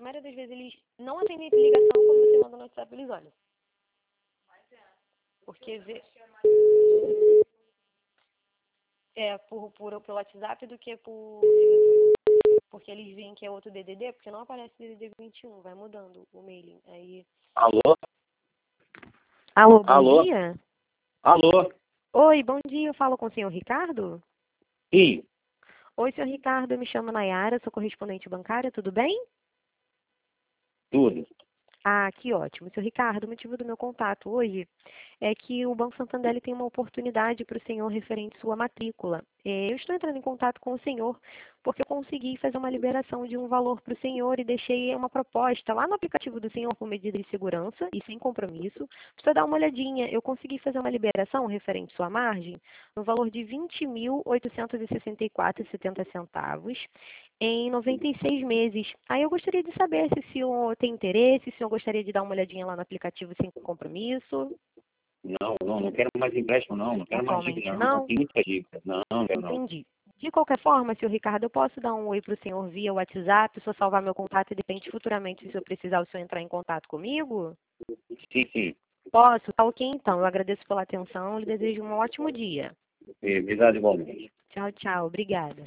maioria das vezes eles não atendem a ligação quando você manda no WhatsApp, eles olham. Porque pelo WhatsApp do que por ligação. Porque eles veem que é outro DDD, porque não aparece DDD 21, vai mudando o mailing. Aí... Alô? Alô, bom Alô? dia? Alô? Oi, bom dia, eu falo com o senhor Ricardo? Sim, Oi, senhor Ricardo, eu me chamo Nayara, sou correspondente bancária, tudo bem? tudo. Ah, que ótimo. Senhor Ricardo, o motivo do meu contato hoje é que o Banco Santander ele tem uma oportunidade para o senhor referente à sua matrícula. Eu estou entrando em contato com o senhor porque eu consegui fazer uma liberação de um valor para o senhor e deixei uma proposta lá no aplicativo do senhor com medida de segurança e sem compromisso. Precisa dar uma olhadinha. Eu consegui fazer uma liberação referente à sua margem no valor de R$ 20.864,70 em 96 meses. Aí eu gostaria de saber se o senhor tem interesse, se o senhor gostaria de dar uma olhadinha lá no aplicativo sem compromisso. Não quero mais empréstimo, não quero mais Atualmente dívida, não. Já não? tem muita dívida. Não quero não. Entendi. De qualquer forma, senhor Ricardo, eu posso dar um oi para o senhor via WhatsApp, se eu salvar meu contato e de repente futuramente, se eu precisar, o senhor entrar em contato comigo? Sim. Posso? Tá ok então. Eu agradeço pela atenção e lhe desejo um ótimo dia. Obrigado igualmente. Tchau, tchau. Obrigada.